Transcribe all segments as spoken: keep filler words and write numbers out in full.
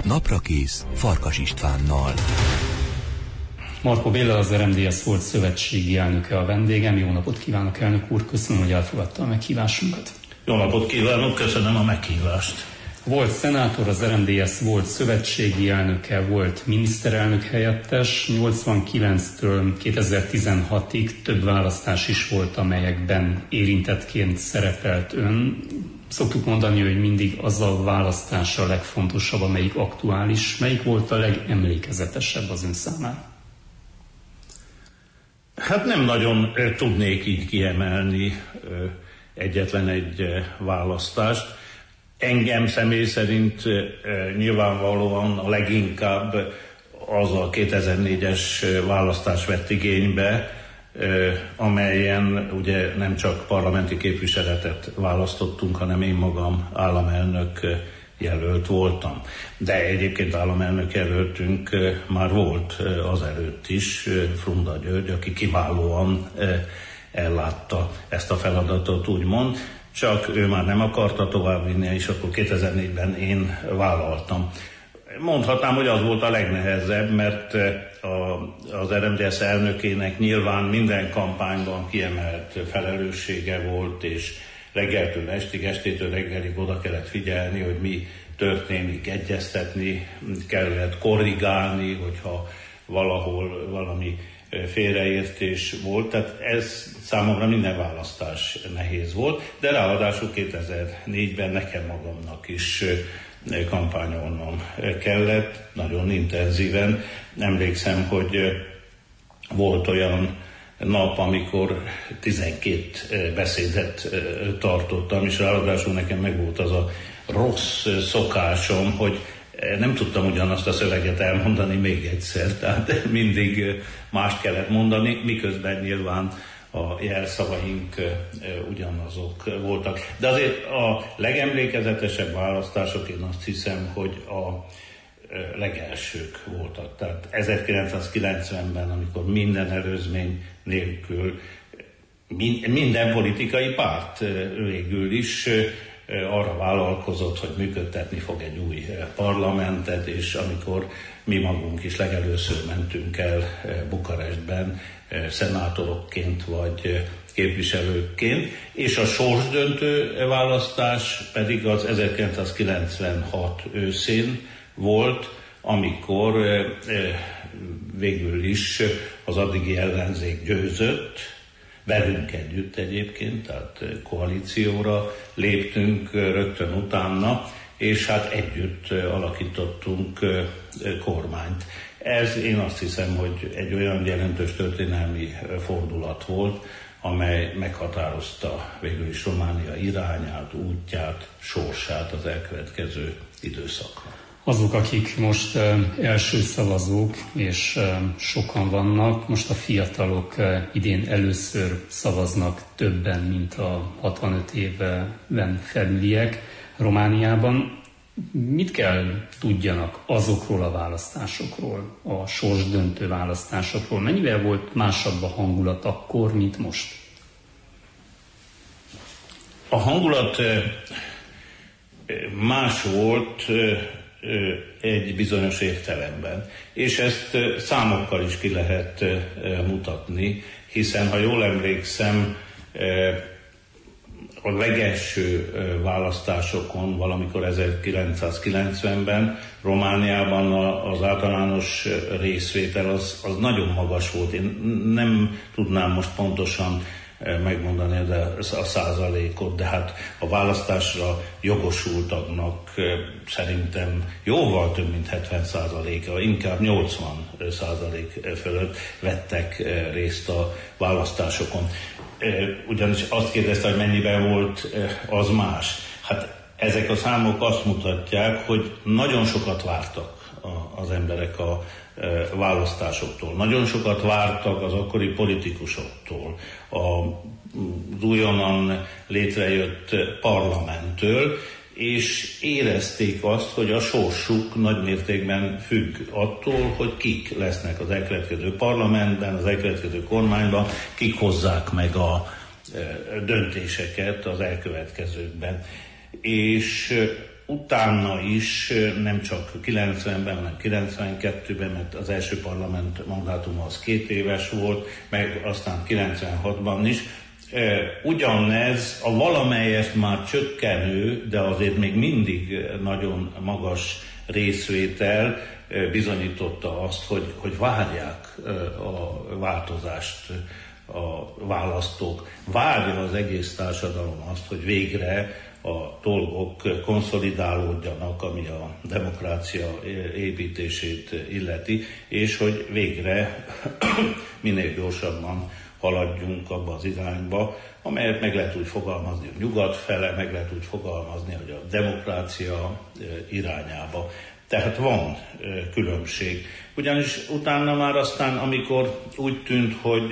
Naprakész Farkas Istvánnal. Markó Béla, az er em dé es volt szövetségi elnöke a vendégem. Jó napot kívánok, elnök úr, köszönöm, hogy elfogadta a meghívásunkat. Jó napot kívánok, köszönöm a meghívást. Volt szenátor, az er em dé es volt szövetségi elnöke, volt miniszterelnök helyettes, nyolcvankilenctől kétezer-tizenhatig több választás is volt, amelyekben érintettként szerepelt ön. Szoktuk mondani, hogy mindig az a választás a legfontosabb, amelyik aktuális. Melyik volt a legemlékezetesebb az ön számára? Hát nem nagyon tudnék így kiemelni egyetlen egy választást. Engem személy szerint nyilvánvalóan a leginkább az a kétezer-négyes választás vett igénybe, amelyen ugye nem csak parlamenti képviseletet választottunk, hanem én magam államelnök jelölt voltam. De egyébként államelnök jelöltünk már volt azelőtt is, Frunda György, aki kiválóan ellátta ezt a feladatot, úgymond, csak ő már nem akarta továbbvinni, és akkor kétezer-négyben én vállaltam. Mondhatnám, hogy az volt a legnehezebb, mert a, az er em dé es elnökének nyilván minden kampányban kiemelt felelőssége volt, és reggeltől estig, estétől reggelig oda kellett figyelni, hogy mi történik, egyeztetni kellett, korrigálni, hogyha valahol valami félreértés volt. Tehát ez számomra minden választás nehéz volt, de ráadásul kétezer-négyben nekem magamnak is kampányolnom kellett, nagyon intenzíven. Emlékszem, hogy volt olyan nap, amikor tizenkét beszédet tartottam, és ráadásul nekem meg volt az a rossz szokásom, hogy nem tudtam ugyanazt a szöveget elmondani még egyszer, tehát mindig mást kellett mondani, miközben nyilván a jelszavaink ugyanazok voltak. De azért a legemlékezetesebb választások, én azt hiszem, hogy a legelsők voltak. Tehát ezerkilencszázkilencvenben, amikor minden előzmény nélkül minden politikai párt végül is arra vállalkozott, hogy működtetni fog egy új parlamentet, és amikor mi magunk is legelőször mentünk el Bukarestben szenátorokként vagy képviselőként, és a sorsdöntő választás pedig az ezerkilencszázkilencvenhat őszén volt, amikor végül is az addigi ellenzék győzött, velünk együtt egyébként, tehát koalícióra léptünk rögtön utána, és hát együtt alakítottunk kormányt. Ez én azt hiszem, hogy egy olyan jelentős történelmi fordulat volt, amely meghatározta végül is Románia irányát, útját, sorsát az elkövetkező időszakra. Azok, akik most első szavazók, és sokan vannak, most a fiatalok idén először szavaznak többen, mint a hatvanöt éven felüliek Romániában. Mit kell tudjanak azokról a választásokról, a sorsdöntő választásokról? Mennyivel volt másabb a hangulat akkor, mint most? A hangulat más volt egy bizonyos értelemben. És ezt számokkal is ki lehet mutatni, hiszen ha jól emlékszem, a legelső választásokon, valamikor ezerkilencszázkilencvenben Romániában az általános részvétel az, az nagyon magas volt. Én nem tudnám most pontosan megmondani de a százalékot, de hát a választásra jogosultaknak szerintem jóval több mint hetven százaléka, inkább nyolcvan százalék fölött vettek részt a választásokon. Ugyanis azt kérdezte, hogy mennyiben volt az más. Hát ezek a számok azt mutatják, hogy nagyon sokat vártak az emberek a választásoktól. Nagyon sokat vártak az akkori politikusoktól, az újonnan létrejött parlamenttől, és érezték azt, hogy a sorsuk nagy mértékben függ attól, hogy kik lesznek az elkövetkező parlamentben, az elkövetkező kormányban, kik hozzák meg a döntéseket az elkövetkezőkben. És utána is, nem csak kilencvenben, hanem kilencvenkettőben, mert az első parlament mandátuma az két éves volt, meg aztán kilencvenhatban is, ugyanez a valamelyest már csökkenő, de azért még mindig nagyon magas részvétel bizonyította azt, hogy, hogy várják a változást a választók. Várja az egész társadalom azt, hogy végre a dolgok konszolidálódjanak, ami a demokrácia építését illeti, és hogy végre minél gyorsabban haladjunk abba az irányba, amelyet meg lehet úgy fogalmazni a nyugat fele, meg lehet úgy fogalmazni, hogy a demokrácia irányába. Tehát van különbség. Ugyanis utána már aztán, amikor úgy tűnt, hogy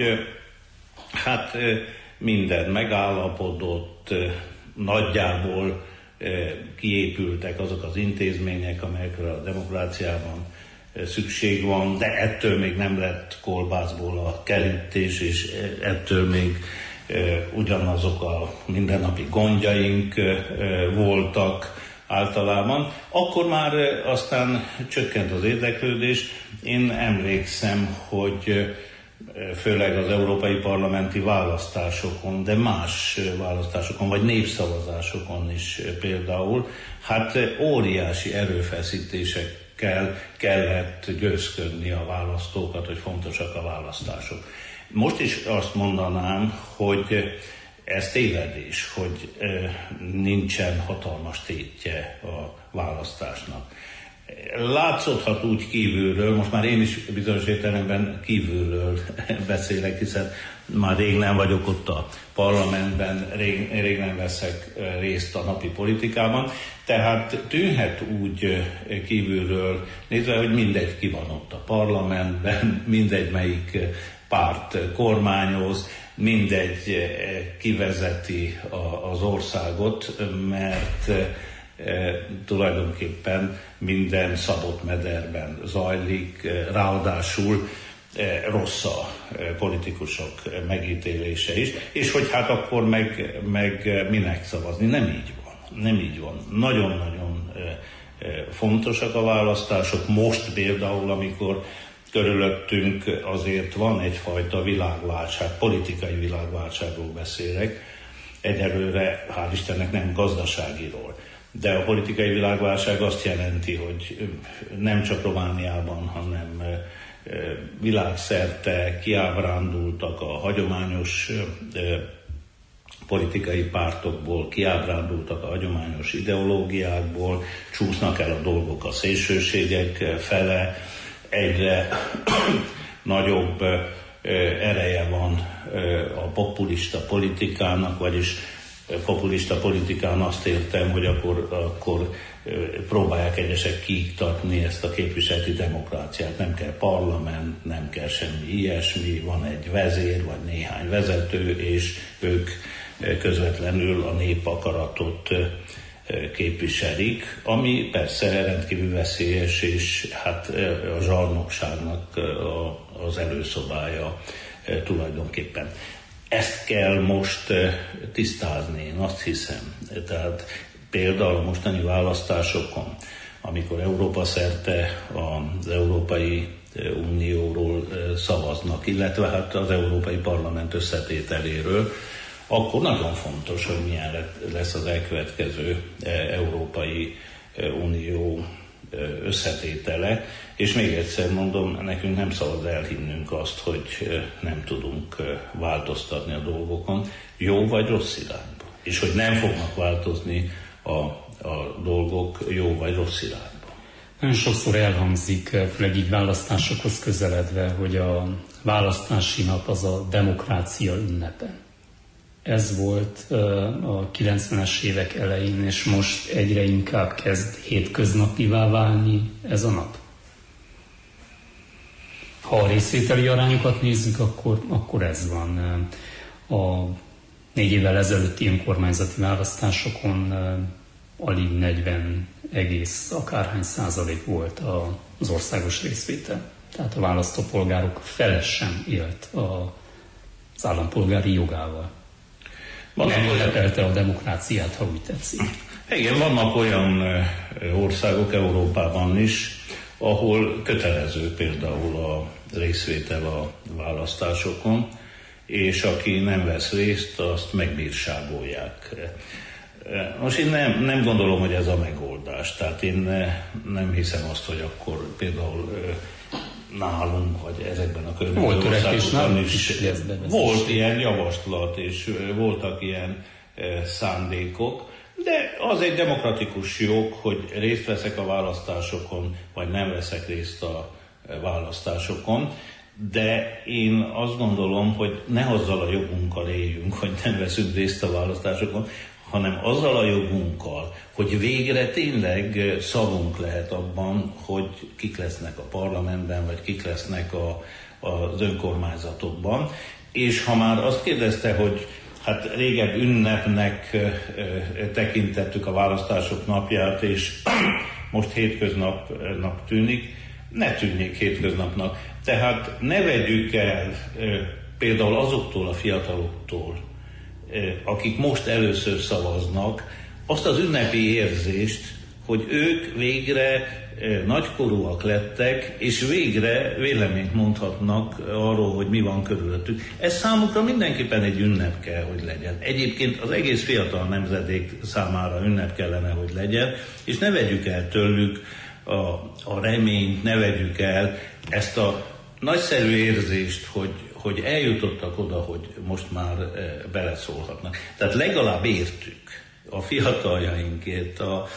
hát minden megállapodott, nagyjából kiépültek azok az intézmények, amelyekre a demokráciában szükség van, de ettől még nem lett kolbászból a kerítés, és ettől még ugyanazok a mindennapi gondjaink voltak általában. Akkor már aztán csökkent az érdeklődés. Én emlékszem, hogy főleg az európai parlamenti választásokon, de más választásokon, vagy népszavazásokon is például, hát óriási erőfeszítésekkel kellett győzködni a választókat, hogy fontosak a választások. Most is azt mondanám, hogy ez tévedés, hogy nincsen hatalmas tétje a választásnak. Látszódhat úgy kívülről, most már én is bizonyos értelemben kívülről beszélek, hiszen már rég nem vagyok ott a parlamentben, rég, rég nem veszek részt a napi politikában, tehát tűnhet úgy kívülről nézve, hogy mindegy ki van ott a parlamentben, mindegy melyik párt kormányoz, mindegy kivezeti az országot, mert E, tulajdonképpen minden szabott mederben zajlik, ráadásul e, rossz a e, politikusok megítélése is, és hogy hát akkor meg, meg minek szavazni, nem így van, nem így van. Nagyon-nagyon e, e, fontosak a választások, most például, amikor körülöttünk azért van egyfajta világválság, politikai világválságról beszélek, egyelőre hál' Istennek nem gazdaságiról. De a politikai világválság azt jelenti, hogy nem csak Romániában, hanem világszerte kiábrándultak a hagyományos politikai pártokból, kiábrándultak a hagyományos ideológiákból, csúsznak el a dolgok a szélsőségek fele, egyre nagyobb ereje van a populista politikának, vagyis populista politikán azt értem, hogy akkor, akkor próbálják egyesek kiiktatni ezt a képviseleti demokráciát. Nem kell parlament, nem kell semmi ilyesmi, van egy vezér vagy néhány vezető, és ők közvetlenül a nép akaratot képviselik, ami persze rendkívül veszélyes, és hát a zsarnokságnak az előszobája tulajdonképpen. Ezt kell most tisztázni, én azt hiszem. Tehát például a mostani választásokon, amikor Európa szerte az Európai Unióról szavaznak, illetve hát az Európai Parlament összetételéről, akkor nagyon fontos, hogy milyen lesz az elkövetkező Európai Unió összetétele, és még egyszer mondom, nekünk nem szabad elhinnünk azt, hogy nem tudunk változtatni a dolgokon, jó vagy rossz irányba. És hogy nem fognak változni a, a dolgok jó vagy rossz irányba. Nagyon sokszor elhangzik, főleg így választásokhoz közeledve, hogy a választási nap az a demokrácia ünnepe. Ez volt a kilencvenes évek elején, és most egyre inkább kezd hétköznapivá válni ez a nap. Ha a részvételi arányokat nézzük, akkor, akkor ez van. A négy évvel ezelőtti önkormányzati választásokon alig negyven egész akárhány százalék volt az országos részvétel. Tehát a választópolgárok fele sem élt az állampolgári jogával. Nem ünnepelte a demokráciát, ha úgy tetszik. Igen, vannak olyan országok Európában is, ahol kötelező például a részvétel a választásokon, és aki nem vesz részt, azt megbírságolják. Most én nem, nem gondolom, hogy ez a megoldás. Tehát én nem hiszem azt, hogy akkor például nálunk, vagy ezekben a környező országokban is, is volt ilyen javaslat, és voltak ilyen szándékok, de az egy demokratikus jog, hogy részt veszek a választásokon, vagy nem veszek részt a választásokon, de én azt gondolom, hogy ne azzal a jogunkkal éljünk, hogy nem veszünk részt a választásokon, hanem azzal a jogunkkal, hogy végre tényleg szavunk lehet abban, hogy kik lesznek a parlamentben, vagy kik lesznek a, az önkormányzatokban. És ha már azt kérdezte, hogy hát régebb ünnepnek tekintettük a választások napját, és most hétköznapnak tűnik, ne tűnjék hétköznapnak. Tehát ne vegyük el például azoktól a fiataloktól, akik most először szavaznak, azt az ünnepi érzést, hogy ők végre nagykorúak lettek, és végre véleményt mondhatnak arról, hogy mi van körülöttük. Ez számukra mindenképpen egy ünnep kell, hogy legyen. Egyébként az egész fiatal nemzedék számára ünnep kellene, hogy legyen, és ne vegyük el tőlük a, a reményt, ne vegyük el ezt a nagyszerű érzést, hogy, hogy eljutottak oda, hogy most már beleszólhatnak. Tehát legalább értük a fiataljainkért, a,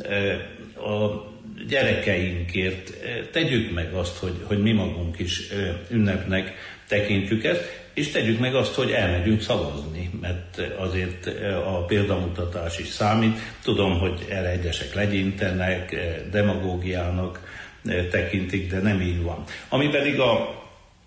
a gyerekeinkért, tegyük meg azt, hogy, hogy mi magunk is ünnepnek tekintjük ezt, és tegyük meg azt, hogy elmegyünk szavazni, mert azért a példamutatás is számít. Tudom, hogy erre egyesek legyintenek, demagógiának tekintik, de nem így van. Ami pedig a,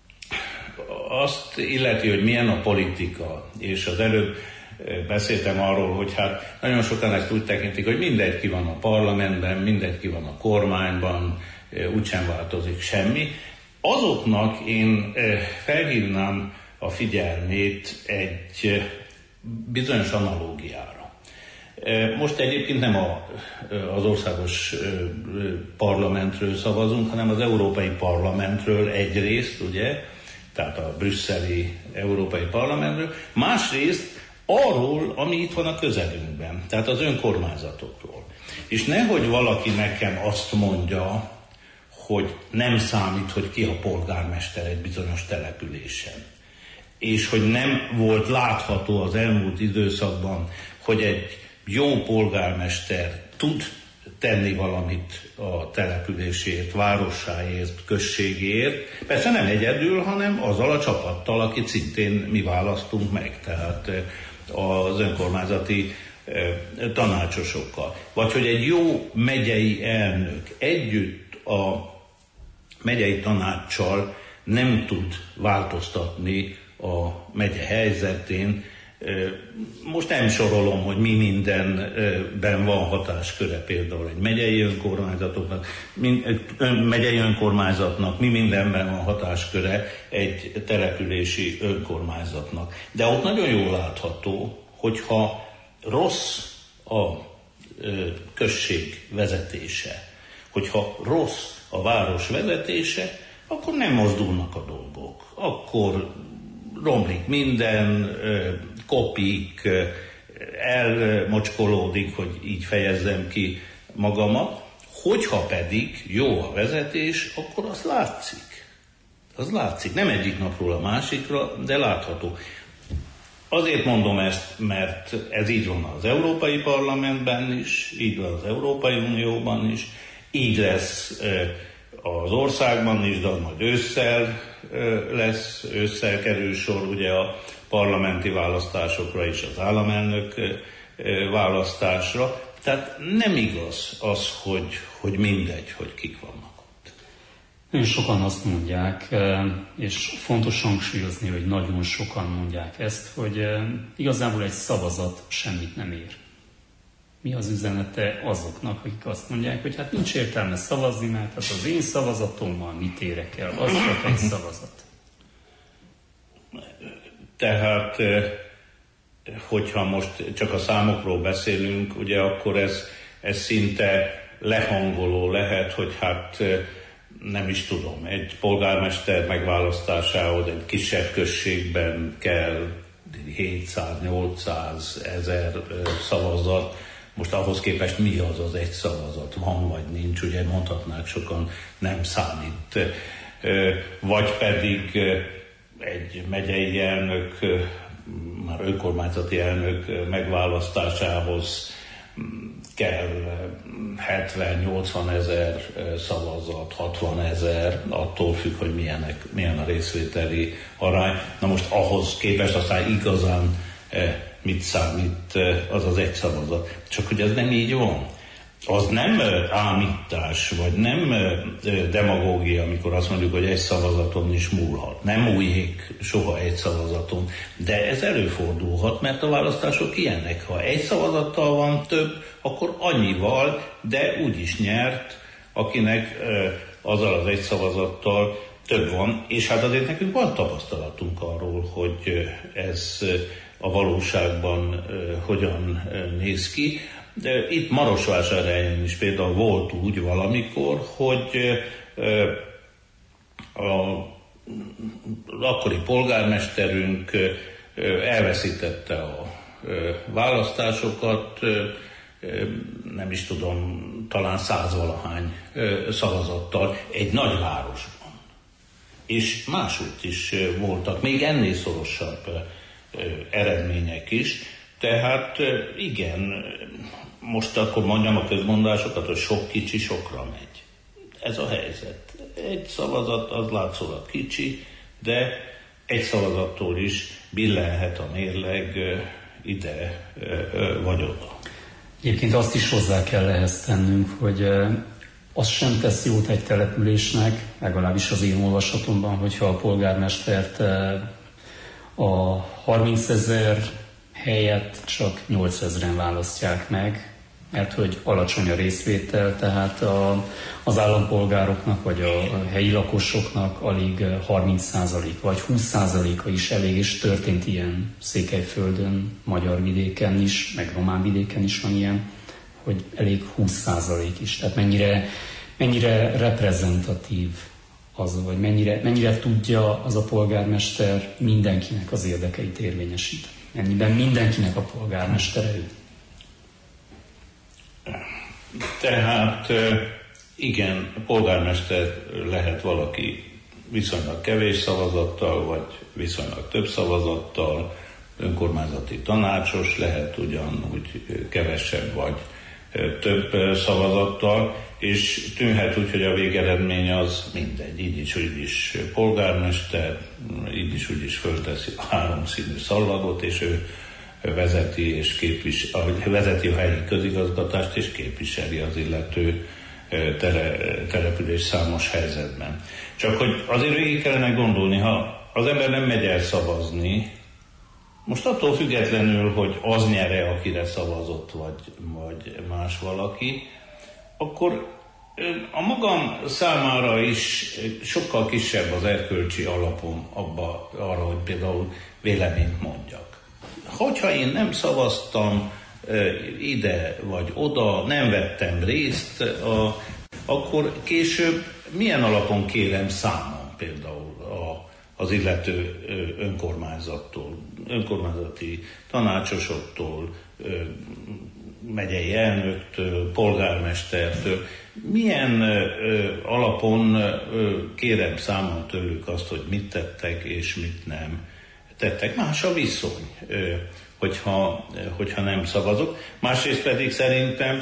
azt illeti, hogy milyen a politika, és az előbb beszéltem arról, hogy hát nagyon sokan ezt úgy tekintik, hogy mindegy ki van a parlamentben, mindegy ki van a kormányban, úgysem változik semmi. Azoknak én felhívnám a figyelmét egy bizonyos analógiára. Most egyébként nem a, az országos parlamentről szavazunk, hanem az Európai Parlamentről egyrészt, ugye, tehát a brüsszeli Európai Parlamentről, másrészt arról, ami itt van a közelünkben, tehát az önkormányzatokról. És nehogy valaki nekem azt mondja, hogy nem számít, hogy ki a polgármester egy bizonyos településen. És hogy nem volt látható az elmúlt időszakban, hogy egy jó polgármester tud tenni valamit a településért, városáért, községért. Persze nem egyedül, hanem azzal a csapattal, akit szintén mi választunk meg, tehát az önkormányzati tanácsosokkal. Vagy hogy egy jó megyei elnök együtt a megyei tanácssal nem tud változtatni a megye helyzetén. Most nem sorolom, hogy mi mindenben van hatásköre például egy megyei önkormányzatoknak, megyei önkormányzatnak, mi mindenben van hatásköre egy települési önkormányzatnak. De ott nagyon jól látható, hogyha rossz a község vezetése, hogyha rossz a város vezetése, akkor nem mozdulnak a dolgok. Akkor romlik minden, kopik, elmocskolódik, hogy így fejezzem ki magamat. Hogyha pedig jó a vezetés, akkor az látszik. Az látszik. Nem egyik napról a másikra, de látható. Azért mondom ezt, mert ez így van az Európai Parlamentben is, így van az Európai Unióban is, így lesz az országban is, de majd ősszel lesz, ősszel kerül sor ugye a parlamenti választásokra és az államelnök választásra. Tehát nem igaz az, hogy, hogy mindegy, hogy kik vannak ott. Nagyon sokan azt mondják, és fontos hangsúlyozni, hogy nagyon sokan mondják ezt, hogy igazából egy szavazat semmit nem ér. Mi az üzenete azoknak, akik azt mondják, hogy hát nincs értelme szavazni, mert hát az én szavazatommal mit érek el? Az csak egy szavazat. Tehát hogyha most csak a számokról beszélünk, ugye akkor ez, ez szinte lehangoló lehet, hogy hát nem is tudom, egy polgármester megválasztásához egy kisebb községben kell hétszáz-nyolcszáz ezer szavazat. Most ahhoz képest mi az az egy szavazat? Van vagy nincs, ugye mondhatnák sokan, nem számít. Vagy pedig egy megyei elnök, már önkormányzati elnök megválasztásához kell hetven-nyolcvan ezer szavazat, hatvan ezer, attól függ, hogy milyenek, milyen a részvételi arány. Na most ahhoz képest aztán igazán mit számít az az egy szavazat. Csak hogy ez nem így van. Az nem ámítás, vagy nem demagógia, amikor azt mondjuk, hogy egy szavazaton is múlhat. Nem múljék soha egy szavazaton, de ez előfordulhat, mert a választások ilyenek. Ha egy szavazattal van több, akkor annyival, de úgy is nyert, akinek azzal az egy szavazattal több van. És hát azért nekünk van tapasztalatunk arról, hogy ez a valóságban hogyan néz ki. De itt Marosvásárhelyen is például volt úgy valamikor, hogy az akkori polgármesterünk elveszítette a választásokat, nem is tudom, talán százvalahány szavazattal egy nagy városban. És másútt is voltak, még ennél szorosabb eredmények is. Tehát igen, most akkor mondjam a közmondásokat, hogy sok kicsi sokra megy. Ez a helyzet. Egy szavazat az látszólag kicsi, de egy szavazattól is billenhet a mérleg ide vagy oda. Egyébként azt is hozzá kell ehhez tennünk, hogy az sem tesz jót egy településnek, legalábbis az én olvasatomban, hogyha a polgármestert a harmincezer helyett csak nyolcezren választják meg, mert hogy alacsony a részvétel, tehát a, az állampolgároknak vagy a helyi lakosoknak alig harminc százalék vagy húsz százaléka is elég, és történt ilyen Székelyföldön, magyar vidéken is, meg román vidéken is van ilyen, hogy elég húsz százalék is. Tehát mennyire, mennyire reprezentatív az, vagy mennyire, mennyire tudja az a polgármester mindenkinek az érdekeit érvényesíteni. Ennyiben mindenkinek a polgármestere ő. Tehát igen, polgármester lehet valaki viszonylag kevés szavazattal, vagy viszonylag több szavazattal, önkormányzati tanácsos lehet ugyanúgy kevesebb vagy több szavazattal, és tűnhet úgy, hogy a végeredmény az mindegy, így is, úgy is polgármester, így is, úgy is fölteszi a háromszínű szallagot, és ő vezeti, és képvisel, vezeti a helyi közigazgatást, és képviseli az illető tele, település számos helyzetben. Csak hogy azért végig kellene gondolni, ha az ember nem megy el szavazni, most attól függetlenül, hogy az nyere, akire szavazott, vagy, vagy más valaki, akkor a magam számára is sokkal kisebb az erkölcsi alapom abba, arra, hogy például véleményt mondjak. Hogyha én nem szavaztam ide vagy oda, nem vettem részt, a, akkor később milyen alapon kérem számon például a, az illető önkormányzattól, önkormányzati tanácsosoktól, megyei elnöktől, polgármestertől. Milyen alapon kérem számon tőlük azt, hogy mit tettek és mit nem tettek. Más a viszony, hogyha, hogyha nem szavazok. Másrészt pedig szerintem,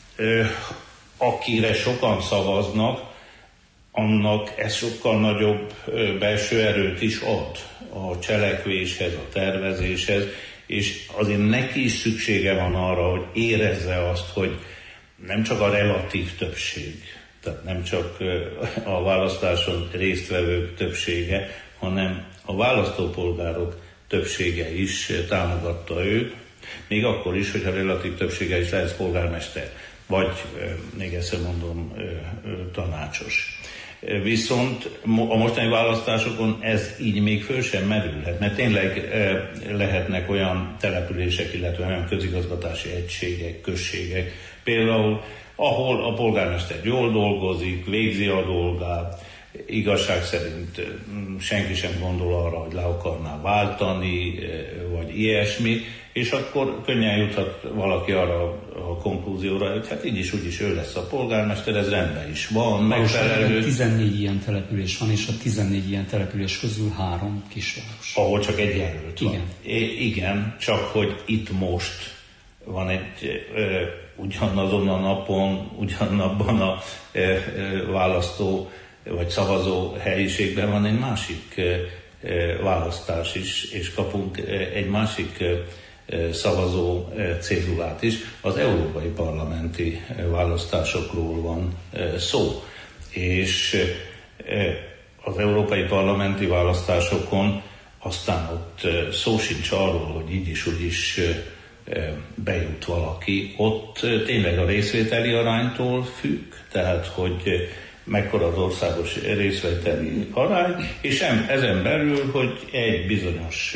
akire sokan szavaznak, annak ez sokkal nagyobb belső erőt is ad a cselekvéshez, a tervezéshez, és azért neki is szüksége van arra, hogy érezze azt, hogy nem csak a relatív többség, tehát nem csak a választáson résztvevők többsége, hanem a választópolgárok többsége is támogatta őt, még akkor is, hogyha relatív többsége is lesz polgármester. vagy még egyszer mondom, tanácsos. Viszont a mostani választásokon ez így még föl sem merülhet, mert tényleg lehetnek olyan települések, illetve olyan közigazgatási egységek, községek, például ahol a polgármester jól dolgozik, végzi a dolgát, igazság szerint senki sem gondol arra, hogy le akarná váltani, vagy ilyesmi, és akkor könnyen juthat valaki arra a konklúzióra, hogy hát így is, úgy is ő lesz a polgármester, ez rendben is van, megfelelő. tizennégy ilyen település van, és a tizennégy ilyen település közül három kisváros. Ahol csak egy jelölt van. Igen. I- igen, csak hogy itt most van egy ö, ugyanazon a napon, ugyanabban a ö, ö, választó vagy szavazó helyiségben van egy másik ö, ö, választás is, és kapunk ö, egy másik ö, szavazó cédulát is. Az európai parlamenti választásokról van szó. És az európai parlamenti választásokon aztán ott szó sincs arról, hogy így is, úgy is bejut valaki. Ott tényleg a részvételi aránytól függ, tehát hogy mekkora az országos részvételi arány, és ezen belül, hogy egy bizonyos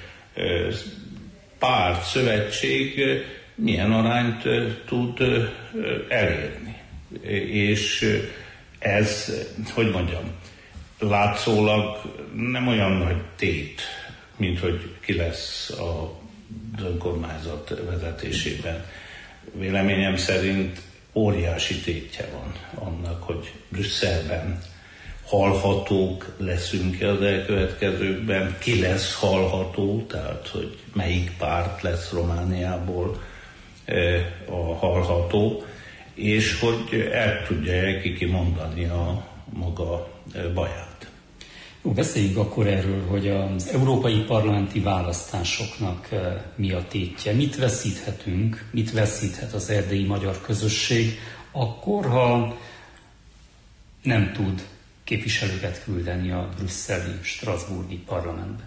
párt, szövetség milyen arányt tud elérni. És ez, hogy mondjam, látszólag nem olyan nagy tét, mint hogy ki lesz a önkormányzat vezetésében. Véleményem szerint óriási tétje van annak, hogy Brüsszelben hallhatók leszünk az elkövetkezőkben, ki lesz hallható, tehát hogy melyik párt lesz Romániából a hallható, és hogy el tudja ki kimondani a maga baját. Jó, beszéljünk akkor erről, hogy az európai parlamenti választásoknak mi a tétje. Mit veszíthetünk, mit veszíthet az erdélyi magyar közösség akkor, ha nem tud képviselőket küldeni a brüsszeli, strasbourgi parlamentbe?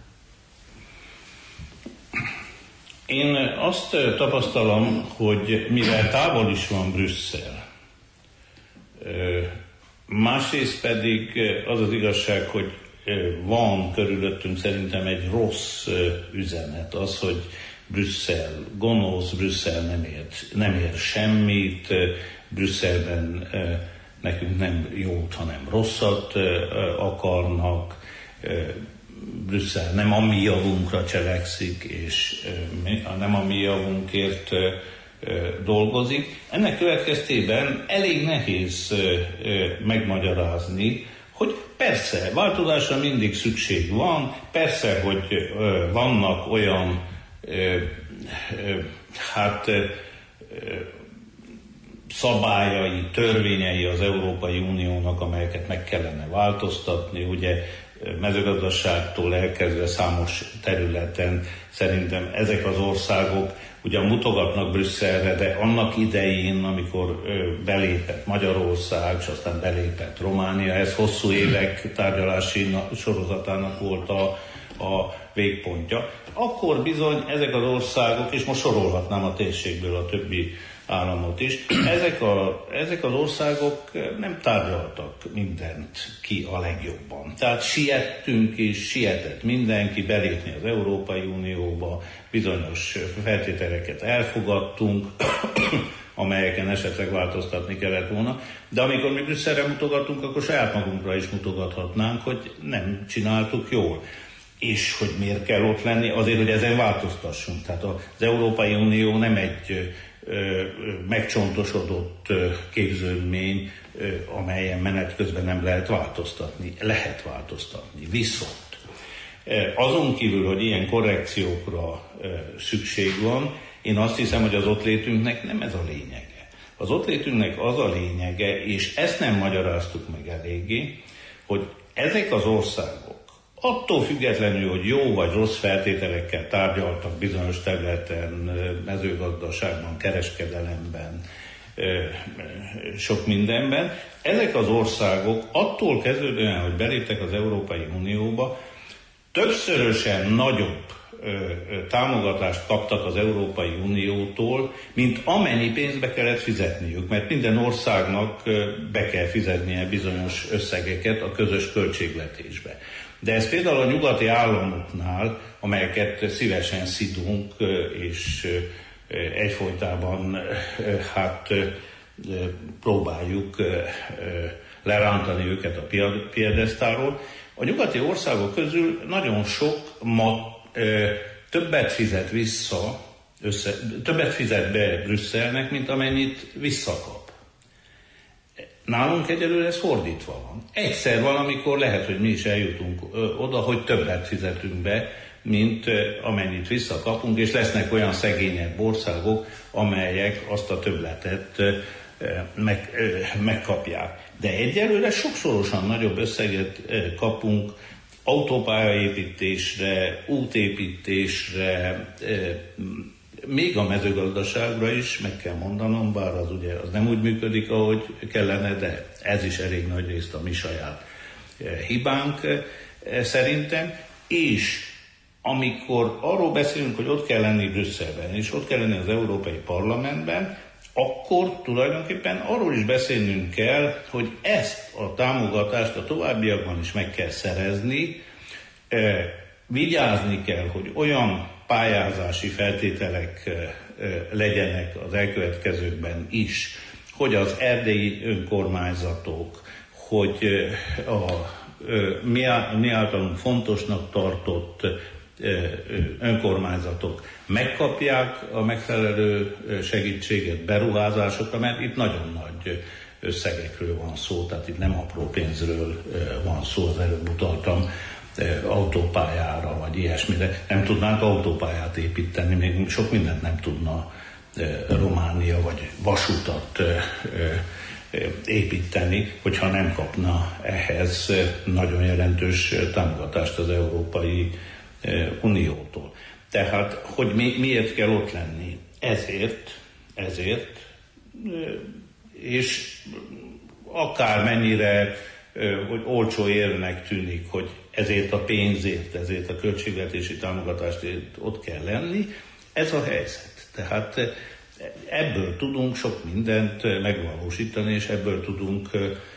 Én azt tapasztalom, hogy mivel távol is van Brüsszel, másrészt pedig az az igazság, hogy van körülöttünk szerintem egy rossz üzenet, az, hogy Brüsszel gonosz, Brüsszel nem ér, nem ér semmit, Brüsszelben nekünk nem jót, hanem rosszat akarnak, Brüsszel nem a mi javunkra cselekszik, és nem a mi javunkért dolgozik. Ennek következtében elég nehéz megmagyarázni, hogy persze, változásra mindig szükség van, persze, hogy vannak olyan hát szabályai, törvényei az Európai Uniónak, amelyeket meg kellene változtatni, ugye mezőgazdaságtól elkezdve számos területen szerintem ezek az országok ugyan mutogatnak Brüsszelre, de annak idején, amikor belépett Magyarország, és aztán belépett Románia, ez hosszú évek tárgyalási sorozatának volt a, a végpontja, akkor bizony ezek az országok, és most sorolhatnám a térségből a többi államot is, ezek, a, ezek az országok nem tárgyaltak mindent ki a legjobban. Tehát siettünk és sietett mindenki belépni az Európai Unióba, bizonyos feltételeket elfogadtunk, amelyeken esetleg változtatni kellett volna, de amikor mi Brüsszelre mutogatunk, akkor saját magunkra is mutogathatnánk, hogy nem csináltuk jól. És hogy miért kell ott lenni? Azért, hogy ezen változtassunk. Tehát az Európai Unió nem egy megcsontosodott képződmény, amelyen menet közben nem lehet változtatni. Lehet változtatni. Viszont azon kívül, hogy ilyen korrekciókra szükség van, én azt hiszem, hogy az ott létünknek nem ez a lényege. Az ott létünknek az a lényege, és ezt nem magyaráztuk meg eléggé, hogy ezek az országok attól függetlenül, hogy jó vagy rossz feltételekkel tárgyaltak bizonyos területen, mezőgazdaságban, kereskedelemben, sok mindenben, ezek az országok attól kezdődően, hogy beléptek az Európai Unióba, többszörösen nagyobb támogatást kaptak az Európai Uniótól, mint amennyi pénzbe kellett fizetniük, mert minden országnak be kell fizetnie bizonyos összegeket a közös költségvetésbe. De ez például a nyugati államoknál, amelyeket szívesen szidunk, és egyfolytában hát próbáljuk lerántani őket a piedesztáról. A nyugati országok közül nagyon sok ma ö, többet fizet vissza, össze, többet fizet be Brüsszelnek, mint amennyit visszakap. Nálunk egyelőre ez fordítva van. Egyszer valamikor lehet, hogy mi is eljutunk ö, oda, hogy többet fizetünk be, mint ö, amennyit visszakapunk, és lesznek olyan szegényebb országok, amelyek azt a többletet ö, meg, ö, megkapják. De egyelőre sokszorosan nagyobb összeget kapunk autópályaépítésre, útépítésre, még a mezőgazdaságra is, meg kell mondanom, bár az ugye az nem úgy működik, ahogy kellene, de ez is elég nagy részt a mi saját hibánk szerintem. És amikor arról beszélünk, hogy ott kell lenni Brüsszelben, és ott kell lenni az Európai Parlamentben, akkor tulajdonképpen arról is beszélnünk kell, hogy ezt a támogatást a továbbiakban is meg kell szerezni, vigyázni kell, hogy olyan pályázási feltételek legyenek az elkövetkezőkben is, hogy az erdélyi önkormányzatok, hogy a mi általunk fontosnak tartott önkormányzatok megkapják a megfelelő segítséget beruházásokra, mert itt nagyon nagy összegekről van szó, tehát itt nem apró pénzről van szó, az előbb utaltam autópályára, vagy ilyesmire. Nem tudnánk autópályát építeni, még sok mindent nem tudna Románia, vagy vasutat építeni, hogyha nem kapna ehhez nagyon jelentős támogatást az Európai Uniótól. Tehát, hogy mi, miért kell ott lenni? Ezért, ezért, és akármennyire, hogy olcsó érnek tűnik, hogy ezért a pénzért, ezért a költségvetési támogatásért ott kell lenni, ez a helyzet. Tehát ebből tudunk sok mindent megvalósítani, és ebből tudunk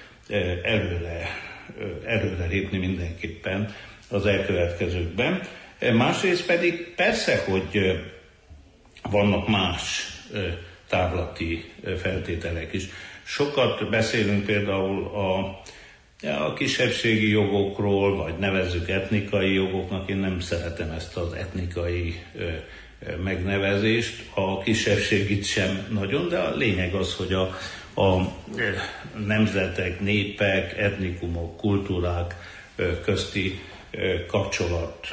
előre, előre lépni mindenképpen az elkövetkezőkben. Másrészt pedig persze, hogy vannak más távlati feltételek is. Sokat beszélünk például a, a kisebbségi jogokról, vagy nevezzük etnikai jogoknak. Én nem szeretem ezt az etnikai megnevezést, a kisebbségit sem nagyon, de a lényeg az, hogy a, a nemzetek, népek, etnikumok, kultúrák közti kapcsolat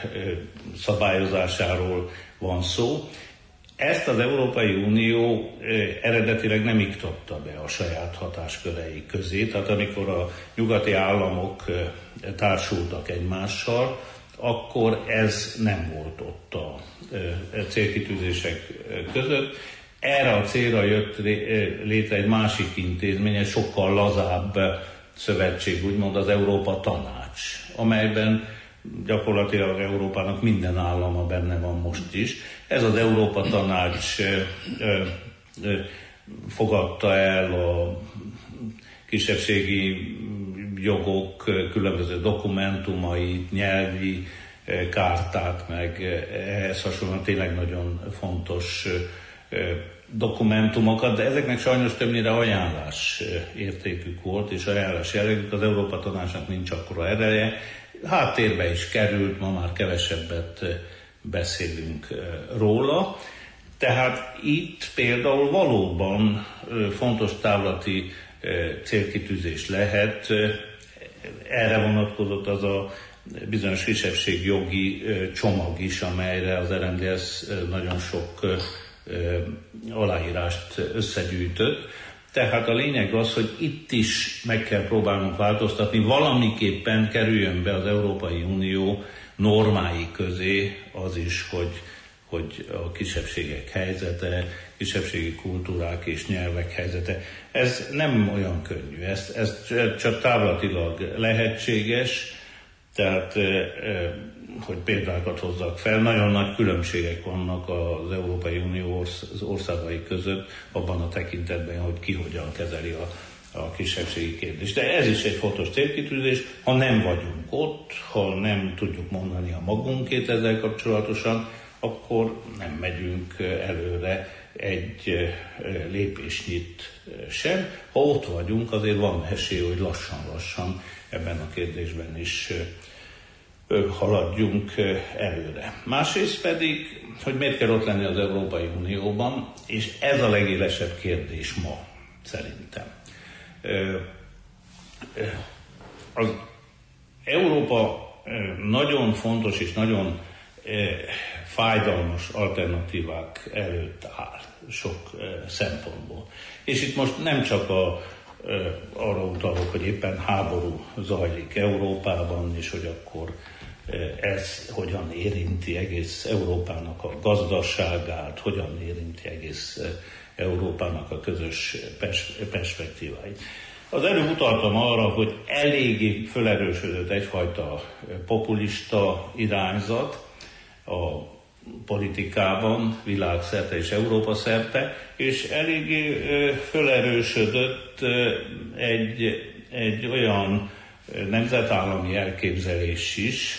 szabályozásáról van szó. Ezt az Európai Unió eredetileg nem iktatta be a saját hatáskörei közé, tehát amikor a nyugati államok társultak egymással, akkor ez nem volt ott a célkitűzések között. Erre a célra jött létre egy másik intézmény, egy sokkal lazább szövetség, úgymond az Európa Tanács, amelyben gyakorlatilag Európának minden állama benne van most is. Ez az Európa Tanács ö, ö, fogadta el a kisebbségi jogok különböző dokumentumait, nyelvi kártát, meg ehhez hasonlóan tényleg nagyon fontos dokumentumokat, de ezeknek sajnos többnyire ajánlás értékük volt, és ajánlás jellegük, az Európa Tanácsnak nincs akkora ereje. Háttérbe is került, ma már kevesebbet beszélünk róla. Tehát itt például valóban fontos távlati célkitűzés lehet. Erre vonatkozott az a bizonyos kisebbségjogi csomag is, amelyre az er em dé es nagyon sok aláírást összegyűjtött. Tehát a lényeg az, hogy itt is meg kell próbálnunk változtatni, valamiképpen kerüljön be az Európai Unió normái közé az is, hogy, hogy a kisebbségek helyzete, kisebbségi kultúrák és nyelvek helyzete. Ez nem olyan könnyű, ez, ez csak távlatilag lehetséges, Tehát, hogy példákat hozzak fel, nagyon nagy különbségek vannak az Európai Unió országai között abban a tekintetben, hogy ki hogyan kezeli a, a kisebbségi kérdést. De ez is egy fontos célkitűzés, ha nem vagyunk ott, ha nem tudjuk mondani a magunkét ezzel kapcsolatosan, akkor nem megyünk előre egy lépésnyit sem. Ha ott vagyunk, azért van esély, hogy lassan-lassan ebben a kérdésben is haladjunk előre. Másrészt pedig, hogy miért kell ott lenni az Európai Unióban, és ez a legélesebb kérdés ma, szerintem. Az Európa nagyon fontos és nagyon fájdalmas alternatívák előtt áll sok szempontból. És itt most nem csak a, arra utalok, hogy éppen háború zajlik Európában, és hogy akkor ez hogyan érinti egész Európának a gazdaságát, hogyan érinti egész Európának a közös pers- perspektíváit. Az előbb utaltam arra, hogy eléggé felerősödött egyfajta populista irányzat a politikában, világszerte és Európa szerte, és eléggé felerősödött egy, egy olyan nemzetállami elképzelés is,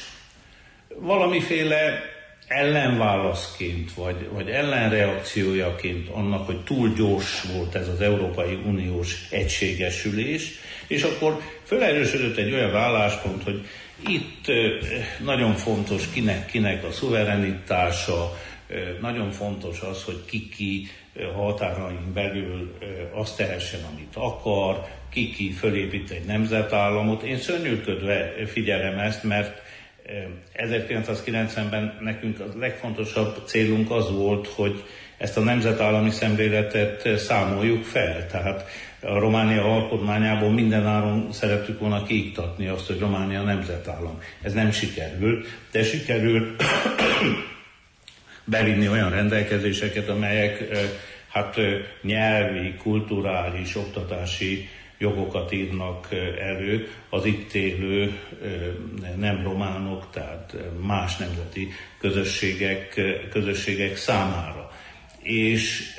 valamiféle ellenválaszként, vagy, vagy ellenreakciójaként annak, hogy túl gyors volt ez az Európai Uniós egységesülés, és akkor felerősödött egy olyan álláspont, hogy itt nagyon fontos kinek-kinek a szuverenitása, nagyon fontos az, hogy ki-ki határain belül azt tehessen, amit akar, ki-ki fölépít egy nemzetállamot. Én szörnyűködve figyelem ezt, mert ezerkilencszázkilencvenben nekünk a legfontosabb célunk az volt, hogy ezt a nemzetállami szemléletet számoljuk fel. Tehát a Románia alkotmányából mindenáron szerettük volna kiiktatni azt, hogy Románia nemzetállam. Ez nem sikerült, de sikerült bevinni olyan rendelkezéseket, amelyek hát nyelvi, kulturális, oktatási jogokat írnak elő az itt élő nem románok, tehát más nemzeti közösségek, közösségek számára. És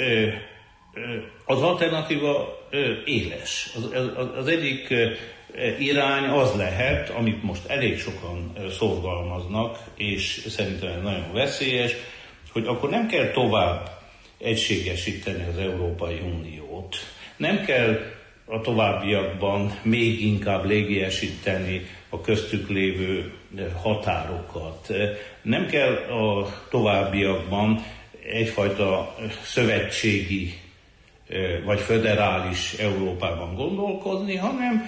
az alternatíva éles. Az, az, az egyik irány az lehet, amit most elég sokan szorgalmaznak, és szerintem nagyon veszélyes, hogy akkor nem kell tovább egységesíteni az Európai Uniót. Nem kell a továbbiakban még inkább légiesíteni a köztük lévő határokat. Nem kell a továbbiakban egyfajta szövetségi vagy föderális Európában gondolkozni, hanem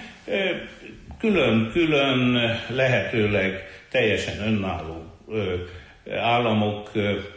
külön-külön, lehetőleg teljesen önálló államok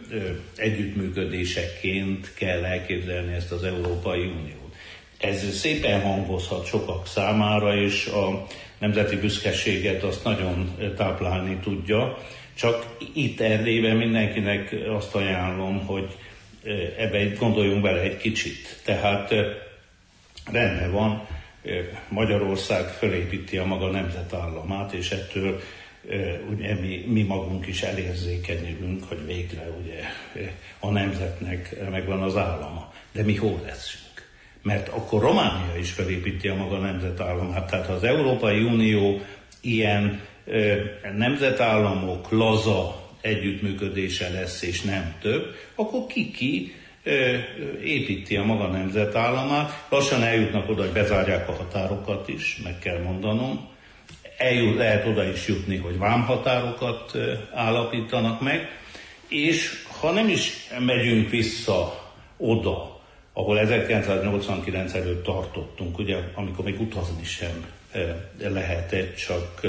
együttműködéseként kell elképzelni ezt az Európai Uniót. Ez szépen hangozhat sokak számára, és a nemzeti büszkeséget azt nagyon táplálni tudja, csak itt Erdélyben mindenkinek azt ajánlom, hogy ebbe gondoljunk bele egy kicsit. Tehát rendben van, Magyarország fölépíti a maga nemzetállamát, és ettől ugye mi, mi magunk is elérzékenyülünk, hogy végre ugye a nemzetnek megvan az állama. De mi hol leszünk? Mert akkor Románia is felépíti a maga nemzetállamát. Tehát ha az Európai Unió ilyen ö, nemzetállamok laza együttműködése lesz, és nem több, akkor ki-ki ö, építi a maga nemzetállamát. Lassan eljutnak oda, hogy bezárják a határokat is, meg kell mondanom. Eljut, lehet oda is jutni, hogy vámhatárokat ö, állapítanak meg, és ha nem is megyünk vissza oda, ahol ezerkilencszáznyolcvankilenc előtt tartottunk, ugye, amikor még utazni sem lehetett, csak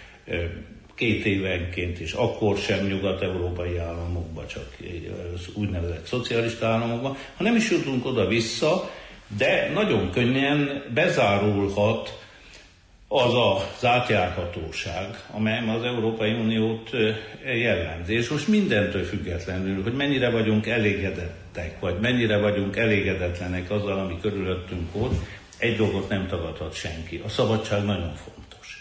két évenként, és akkor sem nyugat-európai államokba, csak az úgynevezett szocialista államokba, ha nem is jutunk oda-vissza, de nagyon könnyen bezárulhat az az átjárhatóság, amely az Európai Uniót jellemzi. És most mindentől függetlenül, hogy mennyire vagyunk elégedettek, vagy mennyire vagyunk elégedetlenek azzal, ami körülöttünk volt, egy dolgot nem tagadhat senki. A szabadság nagyon fontos.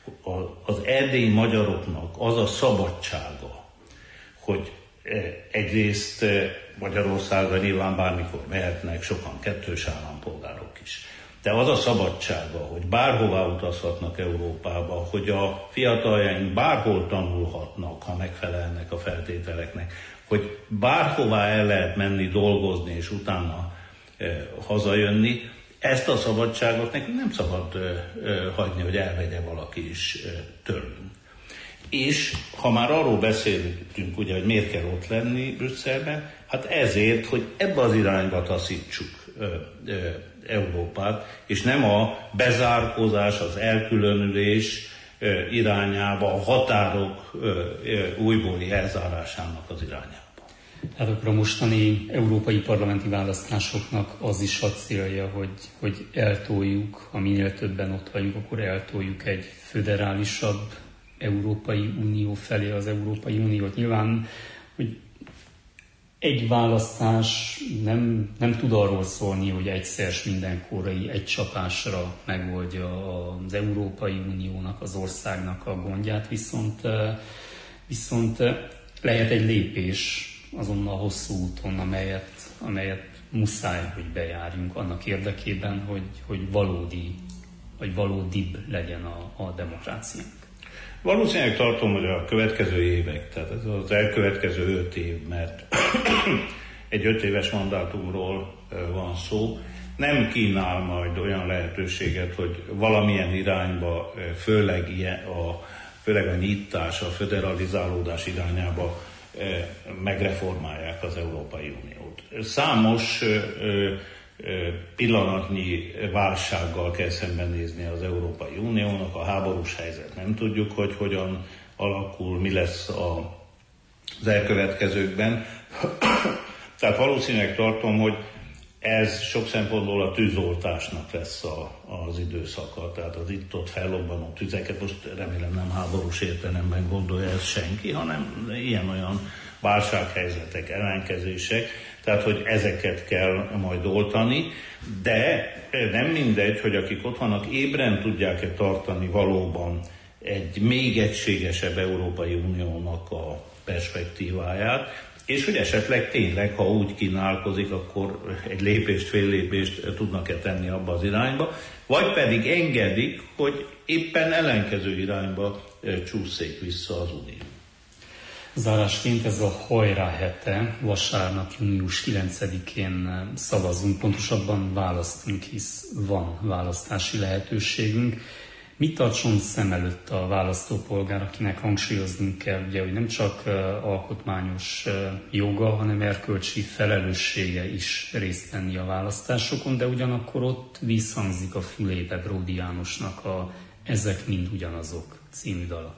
az erdélyi magyaroknak az a szabadsága, hogy egyrészt Magyarországra nyilván bármikor mehetnek, sokan kettős állampolgárok is. De az a szabadsága, hogy bárhová utazhatnak Európába, hogy a fiataljaink bárhol tanulhatnak, ha megfelelnek a feltételeknek, hogy bárhová el lehet menni dolgozni, és utána e, hazajönni, ezt a szabadságot nekünk nem szabad e, e, hagyni, hogy elvegye valaki is e, tőlünk. És ha már arról beszéltünk, ugye, hogy miért kell ott lenni Brüsszelben, hát ezért, hogy ebbe az irányba taszítsuk e, e, Európát, és nem a bezárkózás, az elkülönülés irányába, a határok újbóli elzárásának az irányába. Tehát akkor a mostani európai parlamenti választásoknak az is a célja, hogy, hogy eltoljuk, ha minél többen ott vagyunk, akkor eltoljuk egy föderálisabb Európai Unió felé az Európai Uniót. Nyilván, hogy egy választás nem, nem tud arról szólni, hogy egyszer s mindenkorai egy csapásra megoldja az Európai Uniónak, az országnak a gondját, viszont, viszont lehet egy lépés azon a hosszú úton, amelyet, amelyet muszáj, hogy bejárjunk annak érdekében, hogy, hogy valódi, vagy valódibb legyen a, a demokráciánk. Valószínűleg tartom, hogy a következő évek, tehát ez az elkövetkező öt év, mert egy öt éves mandátumról van szó, nem kínál majd olyan lehetőséget, hogy valamilyen irányba, főleg, a, főleg a nyitás, a föderalizálódás irányába megreformálják az Európai Uniót. Számos pillanatnyi válsággal kell szembenézni az Európai Uniónak, a háborús helyzet nem tudjuk, hogy hogyan alakul, mi lesz a, az elkövetkezőkben. Tehát valószínűleg tartom, hogy ez sok szempontból a tűzoltásnak lesz a, az időszaka, tehát az itt-ott fellobbanó tüzeket, most remélem nem háborús értelemben gondolja ez senki, hanem ilyen-olyan válsághelyzetek, ellenkezések, tehát hogy ezeket kell majd oltani, de nem mindegy, hogy akik ott vannak, ébren tudják-e tartani valóban egy még egységesebb Európai Uniónak a perspektíváját, és hogy esetleg tényleg, ha úgy kínálkozik, akkor egy lépést, fél lépést tudnak-e tenni abba az irányba, vagy pedig engedik, hogy éppen ellenkező irányba csúszék vissza az Unió. Zárásként ez a hajrá hete, vasárnap június kilencedikén szavazunk, pontosabban választunk, hisz van választási lehetőségünk. Mit tartson szem előtt a választópolgár, akinek hangsúlyoznunk kell, ugye, hogy nem csak alkotmányos joga, hanem erkölcsi felelőssége is részt venni a választásokon, de ugyanakkor ott visszhangzik a fülébe Bródy Jánosnak a Ezek mind ugyanazok című dala.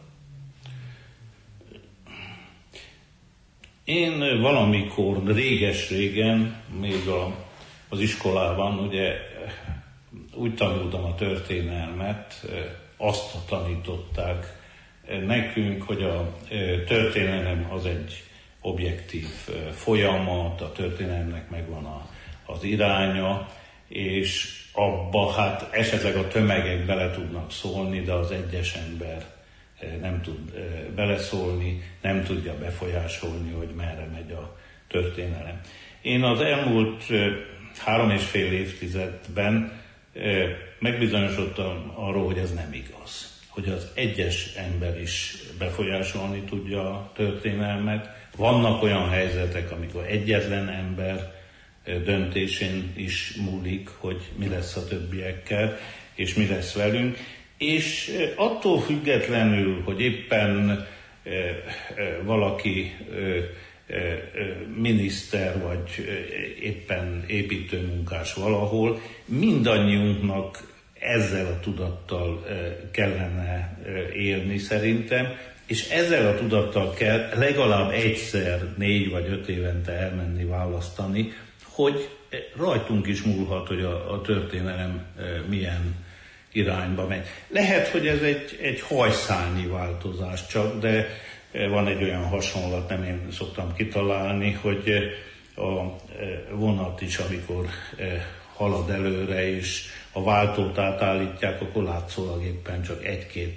Én valamikor, réges-régen, még a, az iskolában, ugye úgy tanultam a történelmet, azt tanították nekünk, hogy a történelem az egy objektív folyamat, a történelemnek megvan a, az iránya, és abba hát esetleg a tömegek bele tudnak szólni, de az egyes ember nem tud beleszólni, nem tudja befolyásolni, hogy merre megy a történelem. Én az elmúlt három és fél évtizedben megbizonyosodtam arról, hogy ez nem igaz. Hogy az egyes ember is befolyásolni tudja a történelmet. Vannak olyan helyzetek, amikor egyetlen ember döntésén is múlik, hogy mi lesz a többiekkel, és mi lesz velünk. És attól függetlenül, hogy éppen valaki miniszter, vagy éppen építőmunkás valahol, mindannyiunknak ezzel a tudattal kellene élni szerintem, és ezzel a tudattal kell legalább egyszer, négy vagy öt évente elmenni választani, hogy rajtunk is múlhat, hogy a, a történelem milyen irányba megy. Lehet, hogy ez egy, egy hajszálnyi változás csak, de van egy olyan hasonlat, nem én szoktam kitalálni, hogy a vonat is, amikor halad előre, és a váltót átállítják, akkor látszólag éppen csak egy-két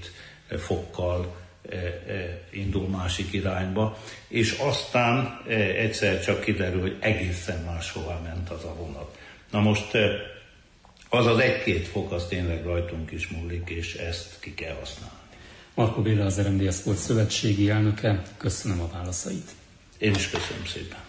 fokkal indul másik irányba, és aztán egyszer csak kiderül, hogy egészen máshová ment az a vonat. Na most az az egy-két fok, az tényleg rajtunk is múlik, és ezt ki kell használni. Markó Béla, az er em dé Sport szövetségi elnöke, köszönöm a válaszait. Én is köszönöm szépen.